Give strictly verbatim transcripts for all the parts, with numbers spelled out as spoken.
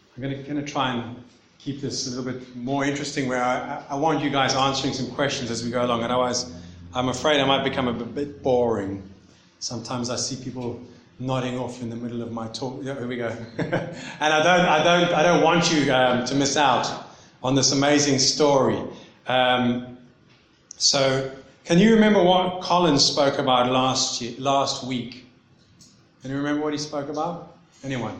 I'm going to, going to try and keep this a little bit more interesting, where I, I want you guys answering some questions as we go along. Otherwise, I'm afraid I might become a bit boring. Sometimes I see people nodding off in the middle of my talk. Yeah, here we go. And I don't, I don't, I don't want you um, to miss out on this amazing story. Um, so, can you remember what Colin spoke about last year, last week? Can you remember what he spoke about? Anyone?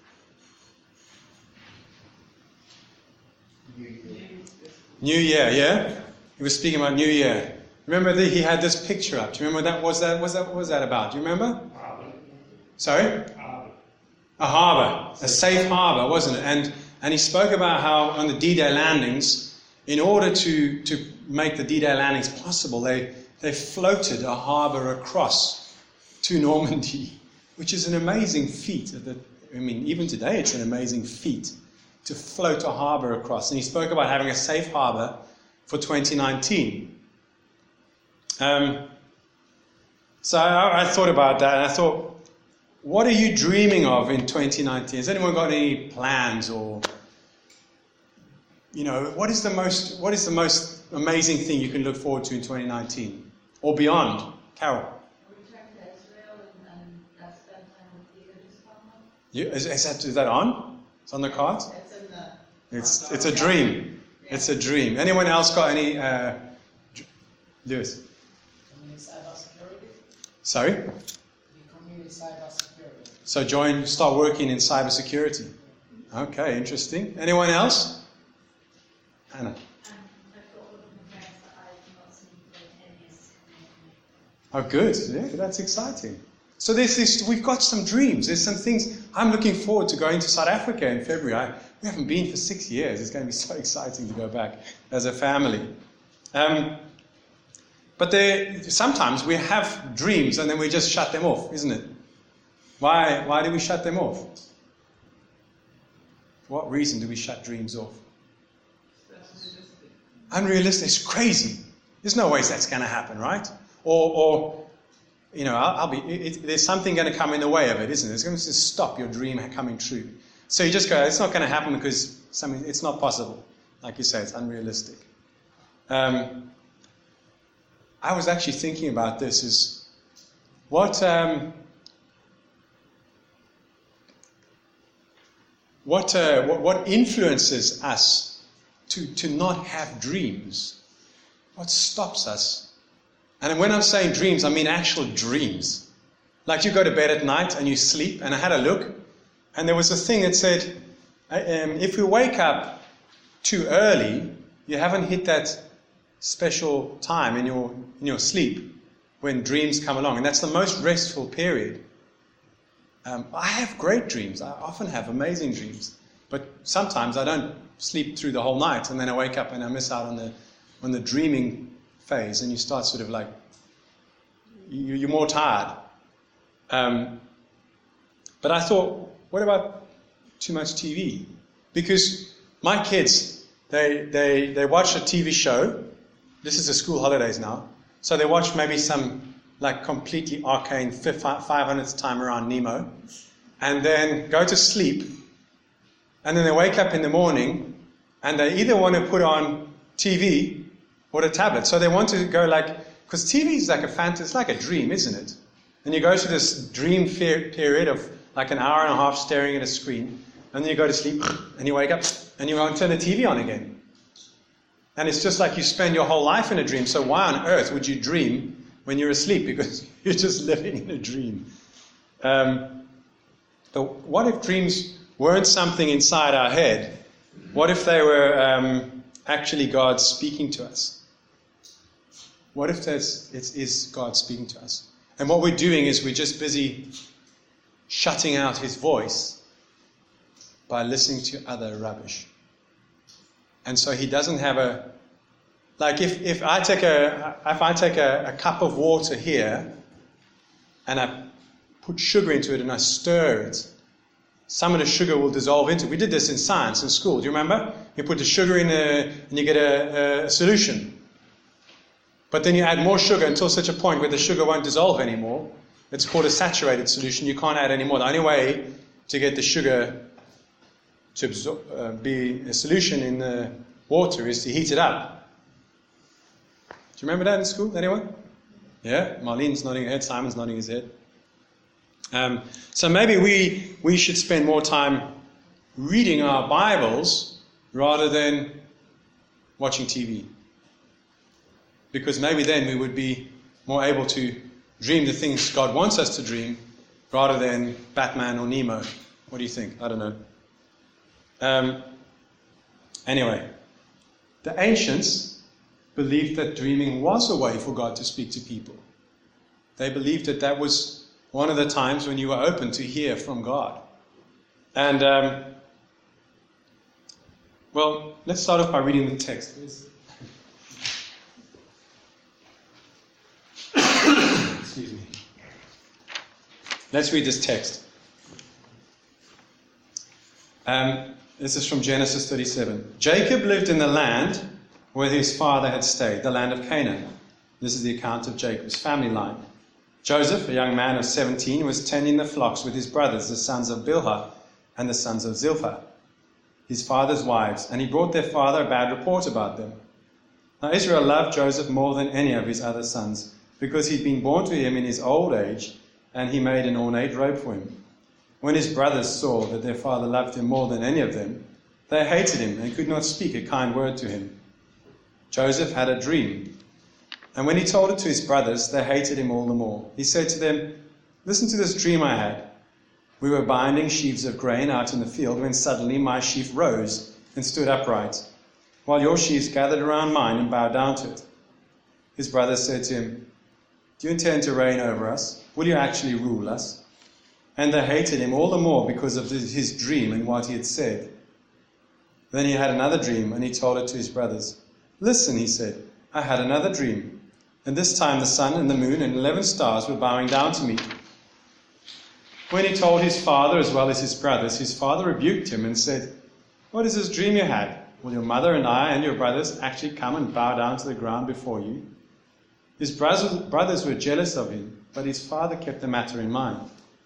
New Year. New Year, yeah? He was speaking about New Year. Remember that he had this picture up. Do you remember that? Was that was that what was that about? Do you remember? Harbour. Sorry? Harbour. A harbour, a safe harbour, wasn't it? And and he spoke about how on the D-Day landings, in order to, to make the D-Day landings possible, they they floated a harbour across to Normandy, which is an amazing feat. That I mean, even today, it's an amazing feat to float a harbour across. And he spoke about having a safe harbour for twenty nineteen. Um, so I, I thought about that, and I thought, what are you dreaming of in twenty nineteen? Has anyone got any plans, or, you know, what is the most what is the most amazing thing you can look forward to in twenty nineteen or beyond? Carol, Return to Israel and, and uh, spend time with the Jewish family. you, is, is that is that on? It's on the cards. It's in the. It's it's a dream. It's a dream. Anyone else got any? Uh, Lewis. Community cyber security. Sorry. The community cyber security. So join, start working in cybersecurity. Okay, interesting. Anyone else? Anna. Um, I've got one of my friends that I've not seen for ten years coming to me. Oh, good. Yeah, that's exciting. So there's this. We've got some dreams. There's some things. I'm looking forward to going to South Africa in February. I, we haven't been for six years. It's going to be so exciting to go back as a family. Um, but there, sometimes we have dreams and then we just shut them off, isn't it? Why? Why do we shut them off? For what reason do we shut dreams off? Unrealistic. It's crazy. There's no ways that's going to happen, right? Or, or you know, I'll, I'll be. It, there's something going to come in the way of it, isn't it? It's going to just stop your dream coming true. So you just go, it's not going to happen because something. It's not possible. Like you say, it's unrealistic. Um, I was actually thinking about this: is what um, what, uh, what what influences us to to not have dreams? What stops us? And when I'm saying dreams, I mean actual dreams. Like you go to bed at night and you sleep, and I had a look, and there was a thing that said, um, if you wake up too early, you haven't hit that special time in your in your sleep when dreams come along, and that's the most restful period. Um, I have great dreams. I often have amazing dreams, but sometimes I don't sleep through the whole night, and then I wake up and I miss out on the on the dreaming phase, and you start sort of like you, you're more tired. Um, but I thought, what about too much T V? Because my kids, they they they watch a T V show. This is the school holidays now, so they watch maybe some like completely arcane five hundredth time around Nemo, and then go to sleep, and then they wake up in the morning, and they either want to put on T V or the tablet. So they want to go like, because T V is like a fantasy, it's like a dream, isn't it? And you go through this dream fear period of like an hour and a half staring at a screen, and then you go to sleep, and you wake up, and you won't turn the T V on again. And it's just like you spend your whole life in a dream. So why on earth would you dream when you're asleep? Because you're just living in a dream. Um, but what if dreams weren't something inside our head? What if they were um, actually God speaking to us? What if there's, it is God speaking to us? And what we're doing is we're just busy shutting out his voice by listening to other rubbish. And so he doesn't have a, like if, if I take a if I take a, a cup of water here and I put sugar into it and I stir it, some of the sugar will dissolve into it. We did this in science in school. Do you remember? You put the sugar in a, and you get a, a solution. But then you add more sugar until such a point where the sugar won't dissolve anymore. It's called a saturated solution. You can't add any more. The only way to get the sugar to absorb, uh, be a solution in the water is to heat it up. Do you remember that in school? Anyone? Yeah? Marlene's nodding her head, Simon's nodding his head. Um, so maybe we we should spend more time reading our Bibles rather than watching T V. Because maybe then we would be more able to dream the things God wants us to dream rather than Batman or Nemo. What do you think? I don't know. Um, anyway, the ancients believed that dreaming was a way for God to speak to people. They believed that that was one of the times when you were open to hear from God. And, um, well, let's start off by reading the text. Excuse me. Let's read this text. Um, this is from Genesis thirty-seven. Jacob lived in the land where his father had stayed, the land of Canaan. This is the account of Jacob's family line. Joseph, a young man of seventeen, was tending the flocks with his brothers, the sons of Bilhah and the sons of Zilpah, his father's wives, and he brought their father a bad report about them. Now Israel loved Joseph more than any of his other sons, because he'd been born to him in his old age, and he made an ornate robe for him. When his brothers saw that their father loved him more than any of them, they hated him and could not speak a kind word to him. Joseph had a dream, and when he told it to his brothers, they hated him all the more. He said to them, "Listen to this dream I had. We were binding sheaves of grain out in the field when suddenly my sheaf rose and stood upright, while your sheaves gathered around mine and bowed down to it." His brothers said to him, "Do you intend to reign over us? Will you actually rule us?" And they hated him all the more because of his dream and what he had said. Then he had another dream, and he told it to his brothers. "Listen," he said, "I had another dream. And this time the sun and the moon and eleven stars were bowing down to me." When he told his father as well as his brothers, his father rebuked him and said, "What is this dream you had? Will your mother and I and your brothers actually come and bow down to the ground before you?" His brothers were jealous of him, but his father kept the matter in mind.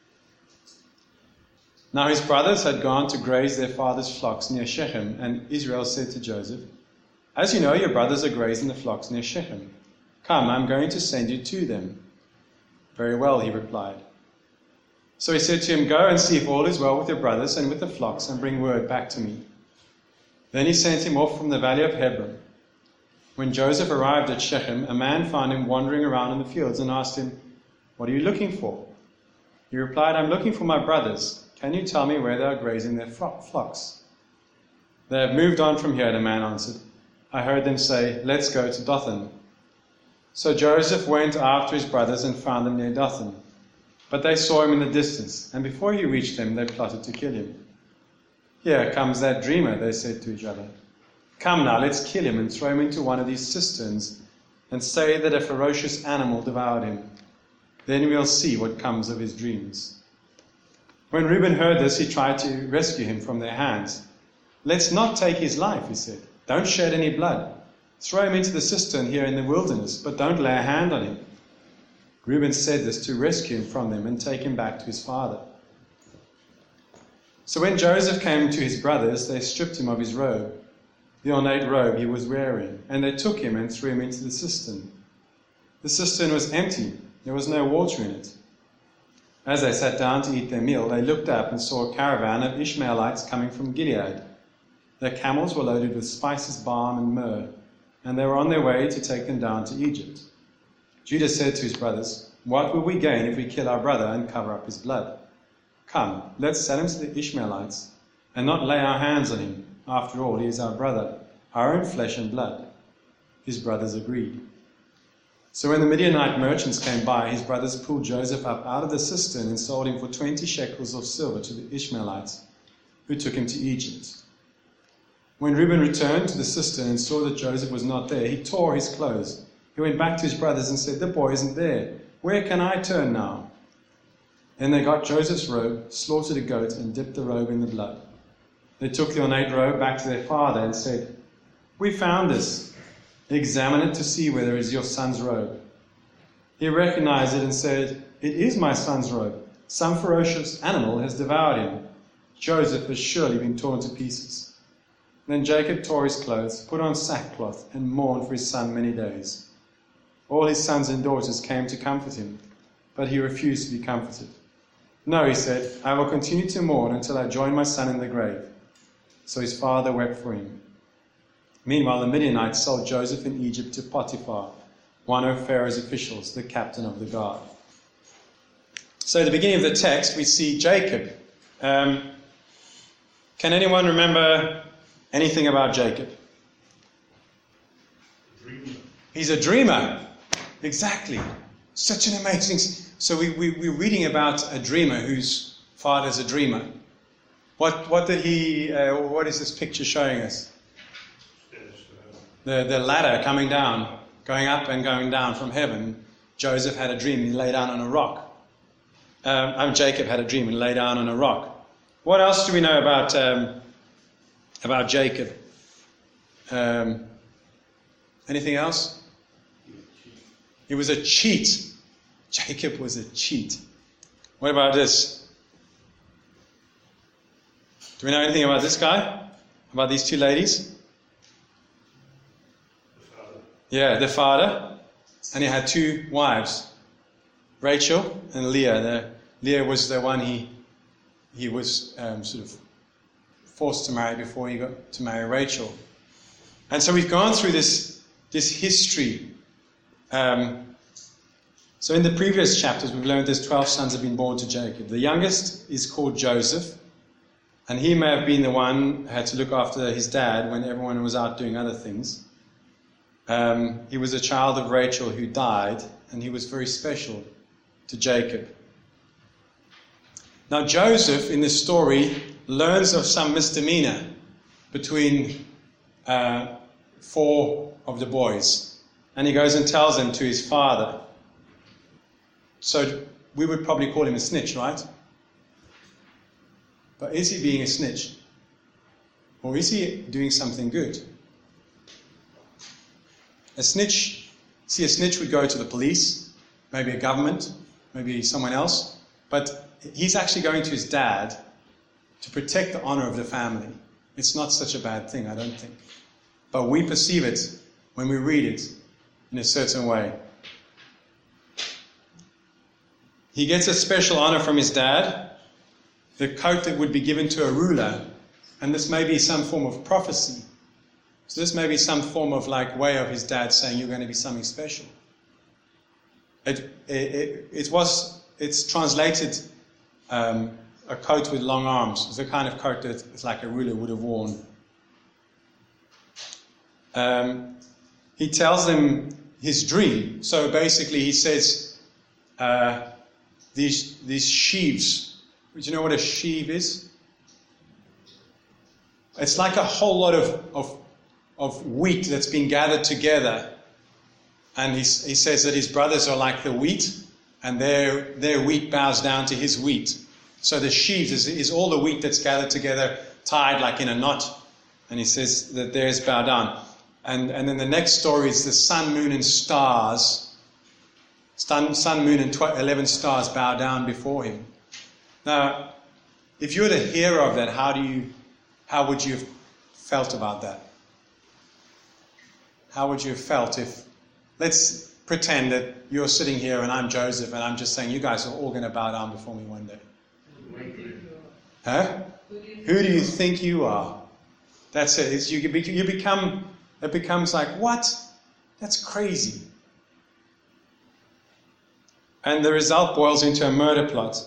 Now his brothers had gone to graze their father's flocks near Shechem, and Israel said to Joseph, "As you know, your brothers are grazing the flocks near Shechem. Come, I'm going to send you to them." "Very well," he replied. So he said to him, "Go and see if all is well with your brothers and with the flocks, and bring word back to me." Then he sent him off from the valley of Hebron. When Joseph arrived at Shechem, a man found him wandering around in the fields and asked him, "What are you looking for?" He replied, "I'm looking for my brothers. Can you tell me where they are grazing their flocks?" "They have moved on from here," the man answered. "I heard them say, 'Let's go to Dothan.'" So Joseph went after his brothers and found them near Dothan. But they saw him in the distance, and before he reached them, they plotted to kill him. "Here comes that dreamer," they said to each other. "Come now, let's kill him and throw him into one of these cisterns and say that a ferocious animal devoured him. Then we'll see what comes of his dreams." When Reuben heard this, he tried to rescue him from their hands. "Let's not take his life," he said. "Don't shed any blood. Throw him into the cistern here in the wilderness, but don't lay a hand on him." Reuben said this to rescue him from them and take him back to his father. So when Joseph came to his brothers, they stripped him of his robe, the ornate robe he was wearing, and they took him and threw him into the cistern. The cistern was empty. There was no water in it. As they sat down to eat their meal, they looked up and saw a caravan of Ishmaelites coming from Gilead. Their camels were loaded with spices, balm, and myrrh, and they were on their way to take them down to Egypt. Judah said to his brothers, "What will we gain if we kill our brother and cover up his blood? Come, let's sell him to the Ishmaelites and not lay our hands on him. After all, he is our brother, our own flesh and blood." His brothers agreed. So when the Midianite merchants came by, his brothers pulled Joseph up out of the cistern and sold him for twenty shekels of silver to the Ishmaelites, who took him to Egypt. When Reuben returned to the cistern and saw that Joseph was not there, he tore his clothes. He went back to his brothers and said, "The boy isn't there. Where can I turn now?" Then they got Joseph's robe, slaughtered a goat, and dipped the robe in the blood. They took the ornate robe back to their father and said, "We found this. Examine it to see whether it is your son's robe." He recognized it and said, "It is my son's robe. Some ferocious animal has devoured him." Joseph has surely been torn to pieces. Then Jacob tore his clothes, put on sackcloth, and mourned for his son many days. All his sons and daughters came to comfort him, but he refused to be comforted. No, he said, I will continue to mourn until I join my son in the grave. So his father wept for him. Meanwhile, the Midianites sold Joseph in Egypt to Potiphar, one of Pharaoh's officials, the captain of the guard. So at the beginning of the text, we see Jacob. Um, can anyone remember anything about Jacob? Dreamer. He's a dreamer. Exactly. Such an amazing... So we, we, we're reading about a dreamer whose father's a dreamer. What what did he... Uh, what is this picture showing us? The, the ladder coming down, going up and going down from heaven. Joseph had a dream. He lay down on a rock. Um, um, Jacob had a dream and lay down on a rock. What else do we know about um, about Jacob? Um, anything else? He was a cheat. Jacob was a cheat. What about this? Do we know anything about this guy? About these two ladies? The father. Yeah, the father. And he had two wives, Rachel and Leah. The, Leah was the one he he was um, sort of forced to marry before he got to marry Rachel. And so we've gone through this this history. Um, so in the previous chapters, we've learned there's twelve sons have been born to Jacob. The youngest is called Joseph, and he may have been the one who had to look after his dad when everyone was out doing other things. Um, he was a child of Rachel who died, and he was very special to Jacob. Now Joseph, in this story, learns of some misdemeanor between uh, four of the boys, and he goes and tells them to his father. So we would probably call him a snitch, right? But is he being a snitch? Or is he doing something good? A snitch, see, a snitch would go to the police, maybe a government, maybe someone else, but he's actually going to his dad to protect the honor of the family. It's not such a bad thing, I don't think. But we perceive it when we read it in a certain way. He gets a special honor from his dad, the coat that would be given to a ruler, and this may be some form of prophecy. So this may be some form of like way of his dad saying you're going to be something special. It, it, it, it was, it's translated um, a coat with long arms. It's the kind of coat that it's like a ruler would have worn. Um, he tells them his dream. So basically he says, uh, these, these sheaves, do you know what a sheaf is? It's like a whole lot of, of, of wheat that's been gathered together. And he, he says that his brothers are like the wheat, and their, their wheat bows down to his wheat. So the sheaves is, is all the wheat that's gathered together, tied like in a knot. And he says that theirs bow down. And, and then the next story is the sun, moon, and stars. Sun, sun moon, and tw- eleven stars bow down before him. Now, if you're the hearer of that, how do you, how would you have felt about that? How would you have felt if, let's pretend that you're sitting here and I'm Joseph and I'm just saying you guys are all going to bow down before me one day. Huh? Who do you think you are? That's it. It's, you, you become, it becomes like, what? That's crazy. And the result boils into a murder plot.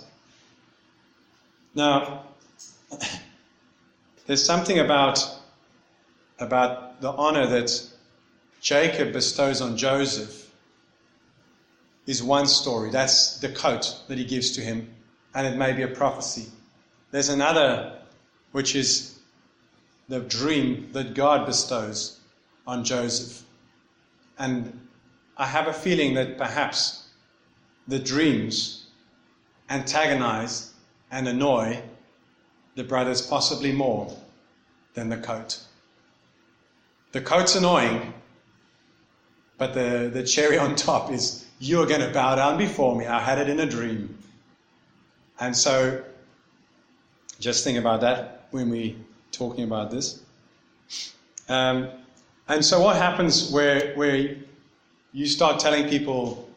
Now, there's something about, about the honor that Jacob bestows on Joseph is one story. That's the coat that he gives to him, and it may be a prophecy. There's another, which is the dream that God bestows on Joseph. And I have a feeling that perhaps the dreams antagonize and annoy the brothers possibly more than the coat. The coat's annoying, but the, the cherry on top is, you're going to bow down before me. I had it in a dream. And so Just think about that when we're talking about this. Um, and so what happens where, where you start telling people,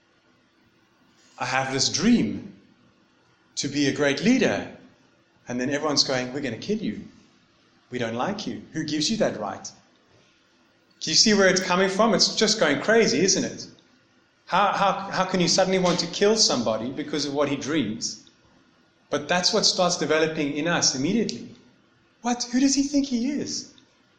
I have this dream to be a great leader, and then everyone's going, we're going to kill you. We don't like you. Who gives you that right? Do you see where it's coming from? It's just going crazy, isn't it? How, how, how can you suddenly want to kill somebody because of what he dreams? But that's what starts developing in us immediately. What? Who does he think he is?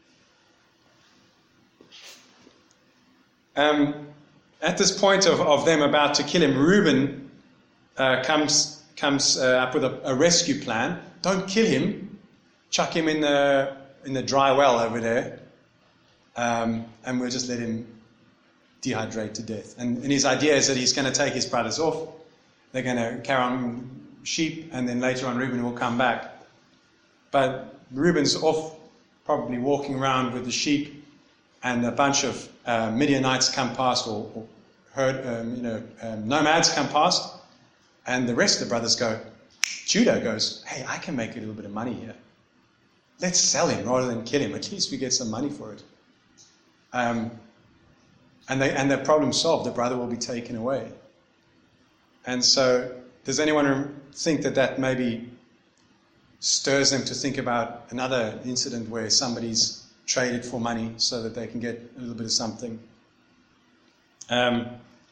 Um, at this point of, of them about to kill him, Reuben uh, comes comes uh, up with a, a rescue plan. Don't kill him. Chuck him in the in the dry well over there, um, and we'll just let him dehydrate to death. And, and his idea is that he's going to take his brothers off. They're going to carry on sheep, and then later on Reuben will come back. But Reuben's off, probably walking around with the sheep, and a bunch of uh, Midianites come past, or, or herd, um, you know, um, nomads come past, and the rest of the brothers go. Judah goes, hey, I can make a little bit of money here. Let's sell him rather than kill him. At least we get some money for it. Um, and they and their problem solved. The brother will be taken away. And so, does anyone think that that maybe stirs them to think about another incident where somebody's traded for money so that they can get a little bit of something? Um,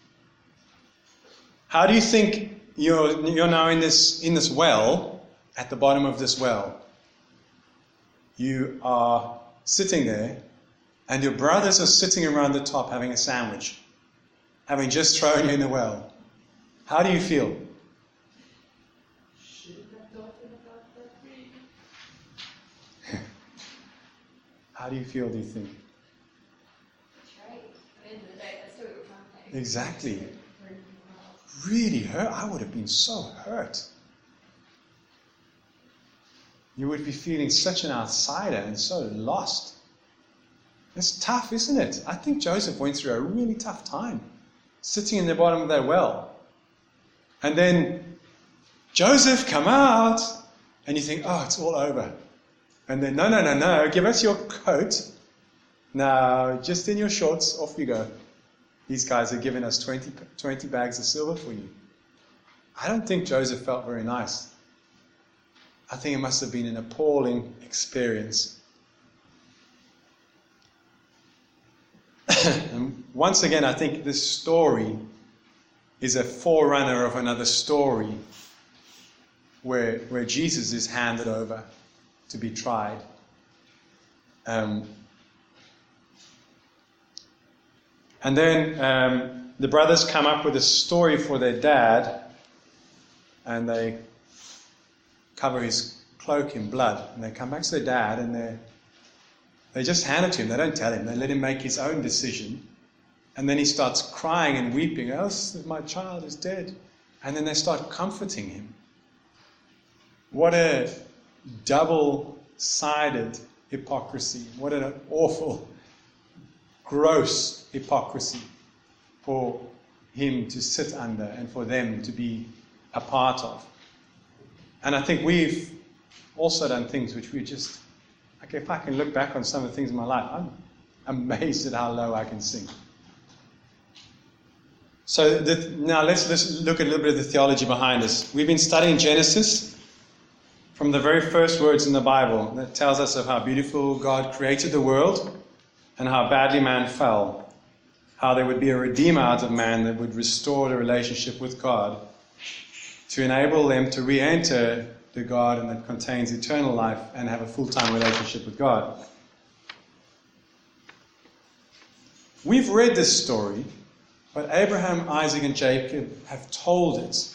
how do you think you're you're now in this in this well, at the bottom of this well? You are sitting there, and your brothers are sitting around the top having a sandwich, having just thrown you in the well. How do you feel? How do you feel, do you think? Right. At the end of the day, that's what we're trying to. Exactly. Really hurt. I would have been so hurt. You would be feeling such an outsider and so lost. It's tough, isn't it? I think Joseph went through a really tough time, sitting in the bottom of that well. And then, Joseph, come out! And you think, oh, it's all over. And then, no, no, no, no, give us your coat. Now, just in your shorts, off you go. These guys are giving us twenty, twenty bags of silver for you. I don't think Joseph felt very nice. I think it must have been an appalling experience. And once again, I think this story is a forerunner of another story where, where Jesus is handed over to be tried. Um, and then um, the brothers come up with a story for their dad, and they cover his cloak in blood, and they come back to their dad, and they they just hand it to him. They don't tell him. They let him make his own decision, and then he starts crying and weeping. Oh, my child is dead. And then they start comforting him. What a double-sided hypocrisy. What an awful, gross hypocrisy for him to sit under and for them to be a part of. And I think we've also done things which we just, like if I can look back on some of the things in my life, I'm amazed at how low I can sink. So the, now let's, let's look at a little bit of the theology behind this. We've been studying Genesis from the very first words in the Bible that tells us of how beautiful God created the world and how badly man fell. How there would be a redeemer out of man that would restore the relationship with God to enable them to re-enter the garden that contains eternal life and have a full-time relationship with God. We've read this story, but Abraham, Isaac, and Jacob have told it.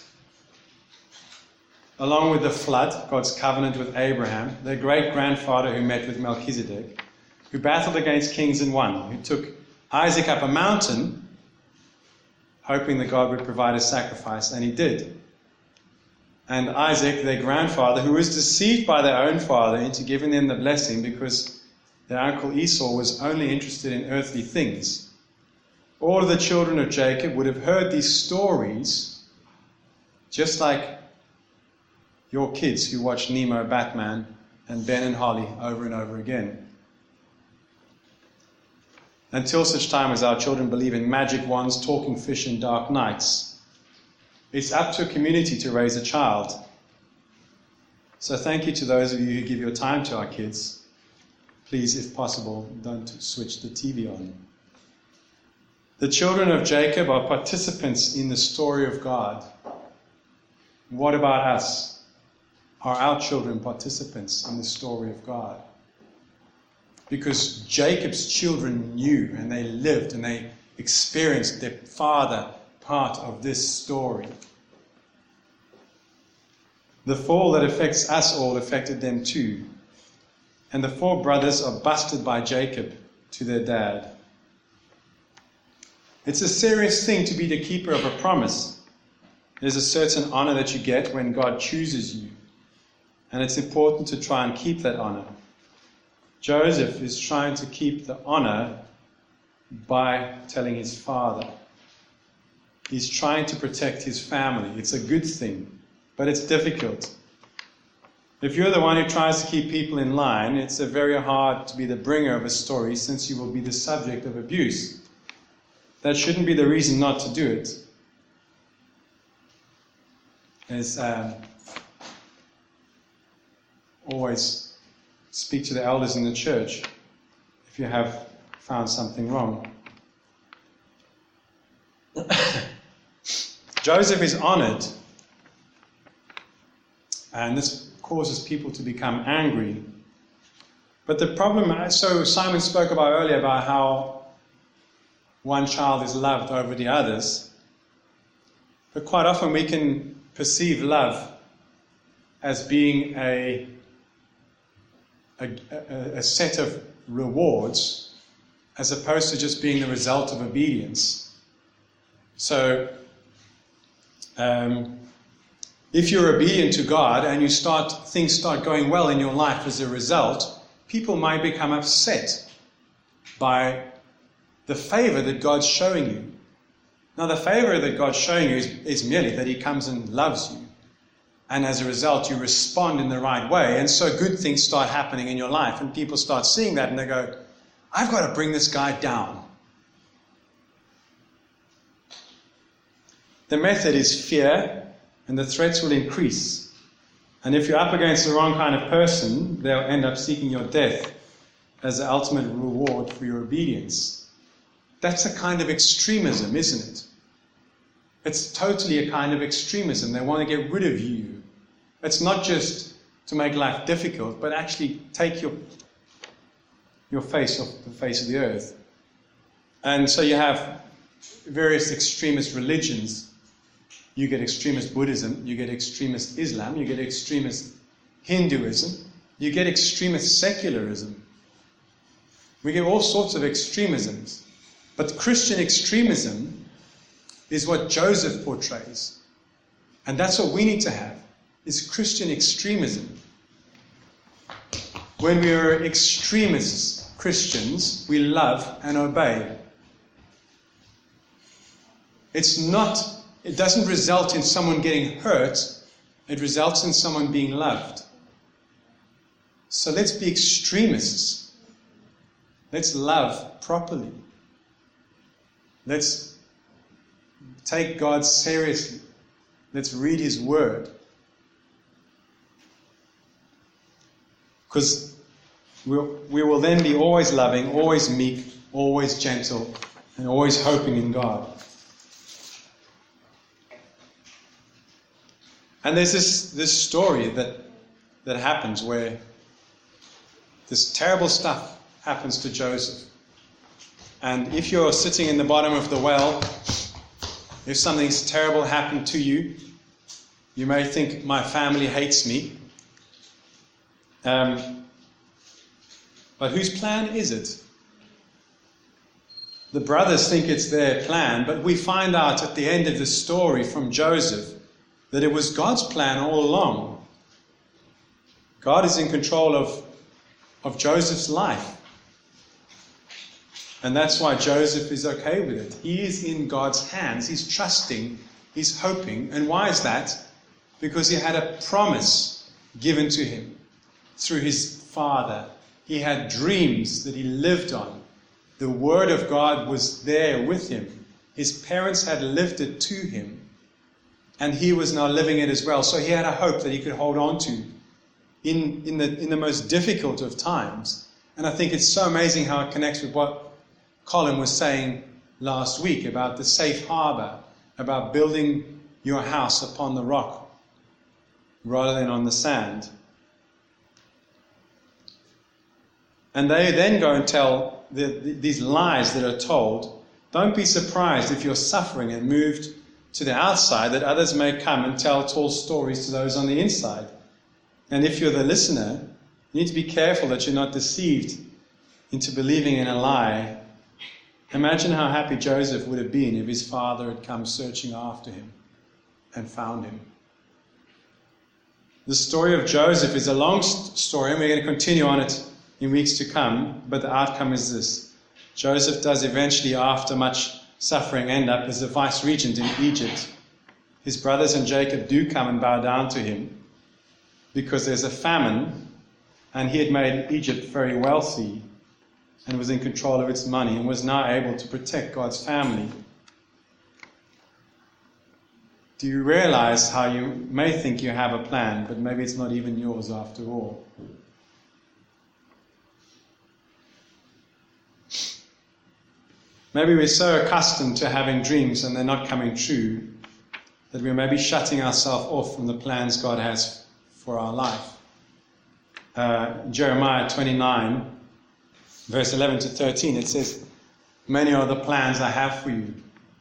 Along with the flood, God's covenant with Abraham, their great-grandfather who met with Melchizedek, who battled against kings and won, who took Isaac up a mountain, hoping that God would provide a sacrifice, and he did. And Isaac, their grandfather, who was deceived by their own father into giving them the blessing because their uncle Esau was only interested in earthly things. All of the children of Jacob would have heard these stories, just like your kids who watch Nemo, Batman, and Ben and Holly over and over again. Until such time as our children believe in magic wands, talking fish, and dark nights. It's up to a community to raise a child. So thank you to those of you who give your time to our kids. Please, if possible, don't switch the T V on. The children of Jacob are participants in the story of God. What about us? Are our children participants in the story of God? Because Jacob's children knew and they lived and they experienced their father part of this story. The fall that affects us all affected them too. And the four brothers are busted by Jacob to their dad. It's a serious thing to be the keeper of a promise. There's a certain honor that you get when God chooses you. And it's important to try and keep that honor. Joseph is trying to keep the honor by telling his father. He's trying to protect his family. It's a good thing, but it's difficult. If you're the one who tries to keep people in line, it's a very hard to be the bringer of a story, since you will be the subject of abuse. That shouldn't be the reason not to do it. As um, always, speak to the elders in the church if you have found something wrong. Joseph is honored, and this causes people to become angry. But the problem, so Simon spoke about earlier about how one child is loved over the others. But quite often we can perceive love as being a, a, a set of rewards as opposed to just being the result of obedience. So, um, if you're obedient to God and you start things start going well in your life as a result, people might become upset by the favor that God's showing you. Now, the favor that God's showing you is, is merely that He comes and loves you. And as a result, you respond in the right way. And so good things start happening in your life. And people start seeing that and they go, I've got to bring this guy down. The method is fear, and the threats will increase. And if you're up against the wrong kind of person, they'll end up seeking your death as the ultimate reward for your obedience. That's a kind of extremism, isn't it? It's totally a kind of extremism. They want to get rid of you. It's not just to make life difficult, but actually take your, your face off the face of the earth. And so you have various extremist religions. You get extremist Buddhism, you get extremist Islam, you get extremist Hinduism, you get extremist secularism. We get all sorts of extremisms. But Christian extremism is what Joseph portrays. And that's what we need to have, is Christian extremism. When we are extremists, Christians, we love and obey. It's not, it doesn't result in someone getting hurt, it results in someone being loved. So let's be extremists. Let's love properly. Let's take God seriously. Let's read His Word. Because we'll, we will then be always loving, always meek, always gentle, and always hoping in God. And there's this, this story that, that happens where this terrible stuff happens to Joseph. And if you're sitting in the bottom of the well, if something's terrible happened to you, you may think, my family hates me. Um, but whose plan is it? The brothers think it's their plan, but we find out at the end of the story from Joseph that it was God's plan all along. God is in control of, of Joseph's life. And that's why Joseph is okay with it. He is in God's hands. He's trusting. He's hoping. And why is that? because he had a promise given to him through his father. He had dreams that he lived on. The Word of God was there with him. His parents had lived it to him, and he was now living it as well. So he had a hope that he could hold on to in, in, the, in the most difficult of times. And I think it's so amazing how it connects with what Colin was saying last week about the safe harbor, about building your house upon the rock rather than on the sand. And they then go and tell the, the, these lies that are told. Don't be surprised if you're suffering and moved to the outside, that others may come and tell tall stories to those on the inside. And if you're the listener, you need to be careful that you're not deceived into believing in a lie. Imagine how happy Joseph would have been if his father had come searching after him and found him. The story of Joseph is a long story, and we're going to continue on it in weeks to come, but the outcome is this. Joseph does eventually, after much suffering, end up as the vice-regent in Egypt. His brothers and Jacob do come and bow down to him because there's a famine, and he had made Egypt very wealthy and was in control of its money and was now able to protect God's family. Do you realize how you may think you have a plan, but maybe it's not even yours after all? Maybe we're so accustomed to having dreams and they're not coming true that we're maybe shutting ourselves off from the plans God has for our life. Uh, Jeremiah twenty-nine, verse eleven to thirteen, it says, "Many are the plans I have for you."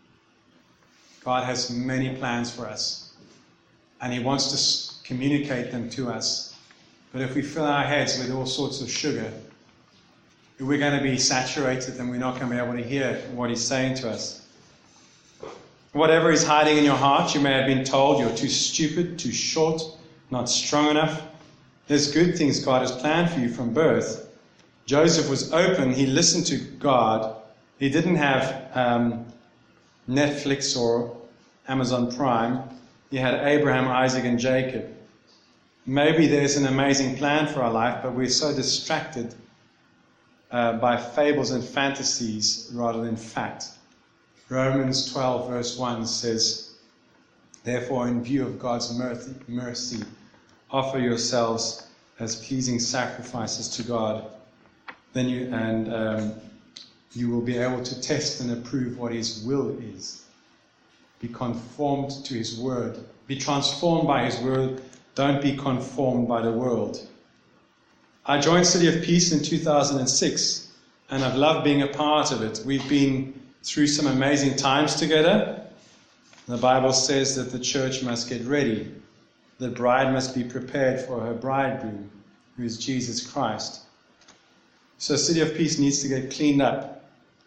God has many plans for us, and He wants to communicate them to us. But if we fill our heads with all sorts of sugar, we're going to be saturated and we're not going to be able to hear what He's saying to us. Whatever is hiding in your heart, you may have been told you're too stupid, too short, not strong enough. There's good things God has planned for you from birth. Joseph was open. He listened to God. He didn't have um, Netflix or Amazon Prime. He had Abraham, Isaac, and Jacob. Maybe there's an amazing plan for our life, but we're so distracted uh, by fables and fantasies rather than fact. Romans twelve verse one says, "Therefore, in view of God's mercy, mercy, offer yourselves as pleasing sacrifices to God. Then you and um, you will be able to test and approve what His will is. Be conformed to His word. Be transformed by His word. Don't be conformed by the world." I joined City of Peace in two thousand six, and I've loved being a part of it. We've been through some amazing times together. The Bible says that the church must get ready. The bride must be prepared for her bridegroom, who is Jesus Christ. So City of Peace needs to get cleaned up.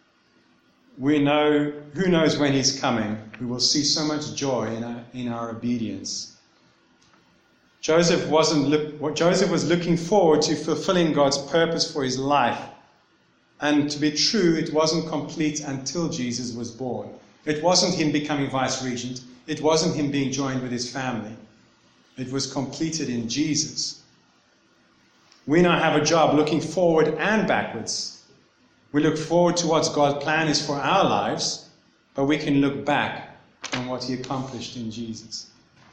We know, who knows when He's coming. We will see so much joy in our, in our obedience. Joseph wasn't look, what Joseph was looking forward to fulfilling God's purpose for his life. And to be true, it wasn't complete until Jesus was born. It wasn't him becoming vice-regent. It wasn't him being joined with his family. It was completed in Jesus. We now have a job looking forward and backwards. We look forward to what God's plan is for our lives, but we can look back on what He accomplished in Jesus.